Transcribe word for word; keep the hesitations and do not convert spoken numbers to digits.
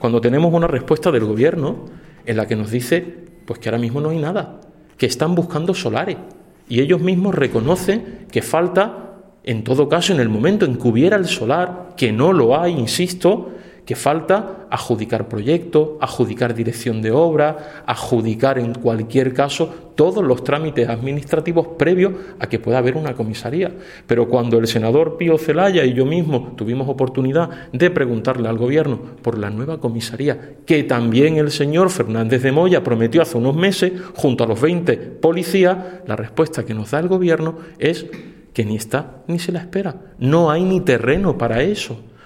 cuando tenemos una respuesta del Gobierno en la que nos dice pues que ahora mismo no hay nada, que están buscando solares y ellos mismos reconocen que falta, en todo caso, en el momento en que hubiera el solar, que no lo hay, insisto, que falta adjudicar proyectos, adjudicar dirección de obra, adjudicar en cualquier caso todos los trámites administrativos previos a que pueda haber una comisaría. Pero cuando el senador Pío Celaya y yo mismo tuvimos oportunidad de preguntarle al Gobierno por la nueva comisaría, que también el señor Fernández de Moya prometió hace unos meses, junto a los veinte policías, la respuesta que nos da el Gobierno es que ni está ni se la espera. No hay ni terreno para eso.